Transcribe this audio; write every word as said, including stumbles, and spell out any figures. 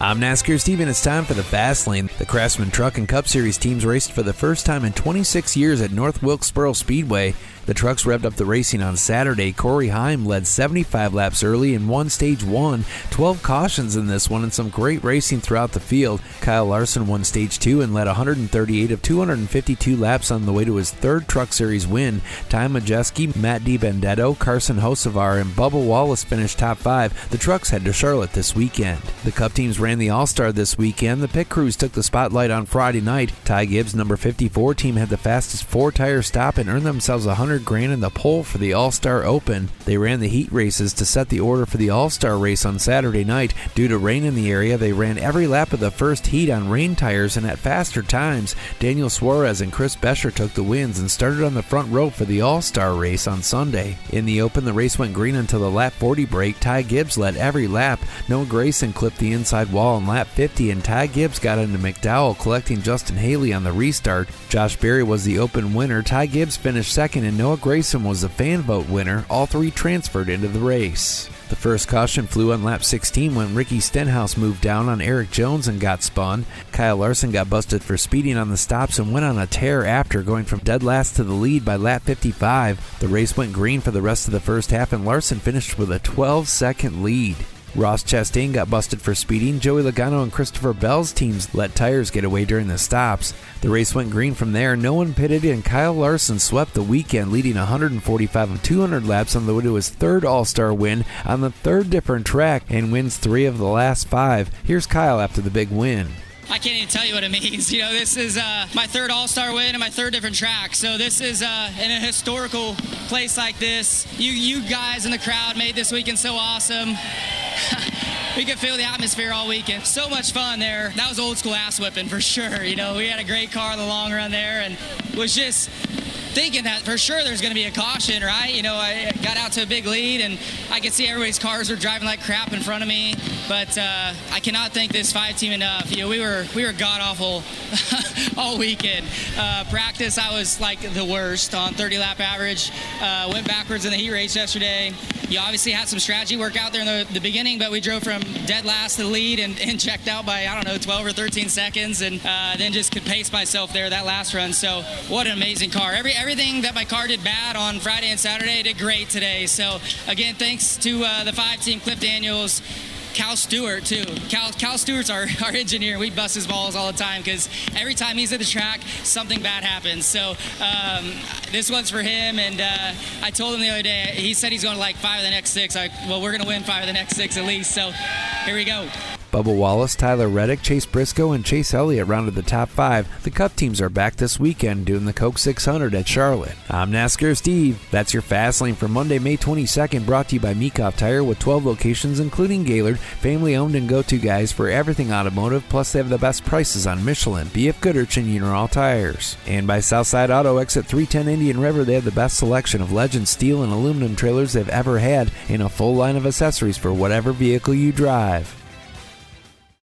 I'm NASCAR Steve, and it's time for the Fast Lane. The Craftsman Truck and Cup Series teams raced for the first time in twenty-six years at North Wilkesboro Speedway. The trucks revved up the racing on Saturday. Corey Heim led seventy-five laps early and won Stage one. twelve cautions in this one and some great racing throughout the field. Kyle Larson won Stage two and led one hundred thirty-eight of two hundred fifty-two laps on the way to his third Truck Series win. Ty Majeski, Matt DiBenedetto, Carson Hocevar, and Bubba Wallace finished top five. The trucks head to Charlotte this weekend. The Cup teams ran the All-Star this weekend. The pit crews took the spotlight on Friday night. Ty Gibbs' number fifty-four team had the fastest four-tire stop and earned themselves one hundred grand in the pole for the All-Star Open. They ran the heat races to set the order for the All-Star race on Saturday night. Due to rain in the area, they ran every lap of the first heat on rain tires and at faster times. Daniel Suarez and Chris Bescher took the wins and started on the front row for the All-Star race on Sunday. In the Open, the race went green until the lap forty break. Ty Gibbs led every lap. Noah Gragson clipped the inside wall on lap fifty, and Ty Gibbs got into McDowell, collecting Justin Haley on the restart. Josh Berry was the Open winner. Ty Gibbs finished second, and Noah Gragson was the fan vote winner. All three transferred into the race. The first caution flew on lap sixteen when Ricky Stenhouse moved down on Eric Jones and got spun. Kyle Larson got busted for speeding on the stops and went on a tear after, going from dead last to the lead by lap fifty-five. The race went green for the rest of the first half, and Larson finished with a twelve-second lead. Ross Chastain got busted for speeding. Joey Logano and Christopher Bell's teams let tires get away during the stops. The race went green from there. No one pitted, and Kyle Larson swept the weekend, leading one hundred forty-five of two hundred laps on the way to his third All-Star win on the third different track, and wins three of the last five. Here's Kyle after the big win. I can't even tell you what it means. You know, this is uh, my third All-Star win and my third different track. So this is uh, in a historical place like this. You, you guys in the crowd made this weekend so awesome. We could feel the atmosphere all weekend. So much fun there. That was old school ass whipping for sure. You know, we had a great car in the long run there, and was just thinking that for sure there's going to be a caution, right? You know, I got out to a big lead, and I could see everybody's cars were driving like crap in front of me. But uh, I cannot thank this five team enough. You know, we were we were god awful all weekend. Uh, practice, I was like the worst on thirty lap average. Uh, went backwards in the heat race yesterday. You obviously had some strategy work out there in the, the beginning, but we drove from dead last to the lead and, and checked out by, I don't know, twelve or thirteen seconds, and uh, then just could pace myself there that last run. So what an amazing car. Every Everything that my car did bad on Friday and Saturday did great today. So again, thanks to uh, the five team, Cliff Daniels, Cal Stewart too. Cal, Cal Stewart's our, our engineer. We bust his balls all the time because every time he's at the track, something bad happens. So um, this one's for him, and uh, I told him the other day, he said he's going to like five of the next six. I, well, we're going to win five of the next six at least. So here we go. Bubba Wallace, Tyler Reddick, Chase Briscoe, and Chase Elliott rounded the top five. The Cup teams are back this weekend doing the Coke six hundred at Charlotte. I'm NASCAR Steve. That's your Fast Lane for Monday, May twenty-second, brought to you by Meekoff Tire with twelve locations, including Gaylord, family-owned and go-to guys for everything automotive, plus they have the best prices on Michelin, B F Goodrich, and Uniroyal tires. And by Southside Auto, exit three ten Indian River, they have the best selection of Legend steel and aluminum trailers they've ever had, and a full line of accessories for whatever vehicle you drive.